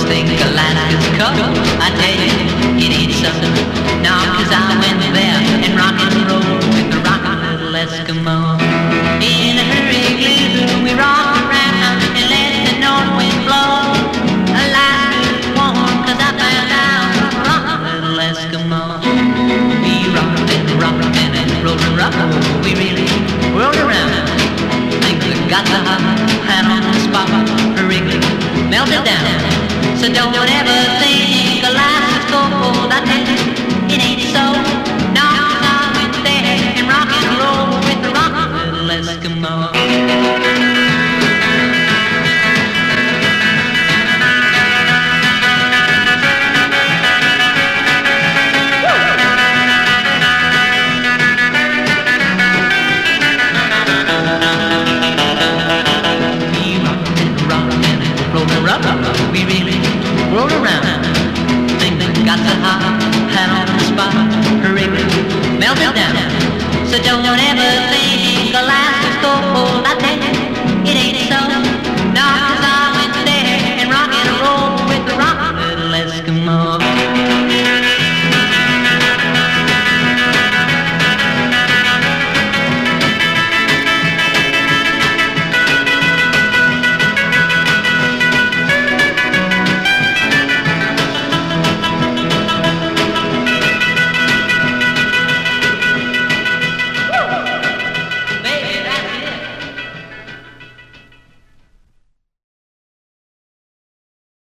think Alaska's cold. I tell you, it ain't so. No, 'cause I went there and rock and roll with the rockin' little Eskimo. In a igloo, we rock around and let the north wind blow. Alaska's warm 'cause I found out rockin' little Eskimo. We rocked and rolled, we really rolled around. Things that got the hot hand on the spot, Wrigley melted down. So don't ever think Alaska's cold. I tell you, it ain't so. No, 'cause I went there and rock and roll with the rockin' little Eskimo. We really rolled around. Things got so hot, had on the spot, Wrigley